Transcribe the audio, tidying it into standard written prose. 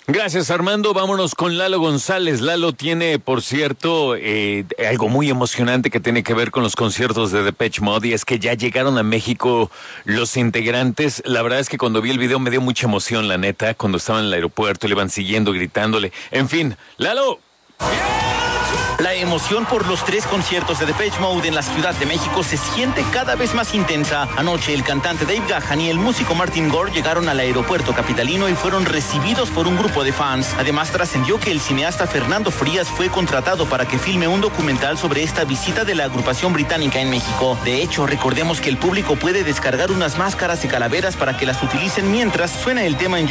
Gracias, Armando. Vámonos con Lalo González. Lalo tiene, por cierto, algo muy emocionante que tiene que ver con los conciertos de Depeche Mode, y es que ya llegaron a México los integrantes. La verdad es que cuando vi el video me dio mucha emoción, la neta, cuando estaban en el aeropuerto, le iban siguiendo, gritándole. En fin, Lalo. La emoción por los 3 conciertos de Depeche Mode en la Ciudad de México se siente cada vez más intensa. Anoche el cantante Dave Gahan y el músico Martin Gore llegaron al aeropuerto capitalino y fueron recibidos por un grupo de fans. Además, trascendió que el cineasta Fernando Frías fue contratado para que filme un documental sobre esta visita de la agrupación británica en México. De hecho, recordemos que el público puede descargar unas máscaras y calaveras para que las utilicen mientras suena el tema en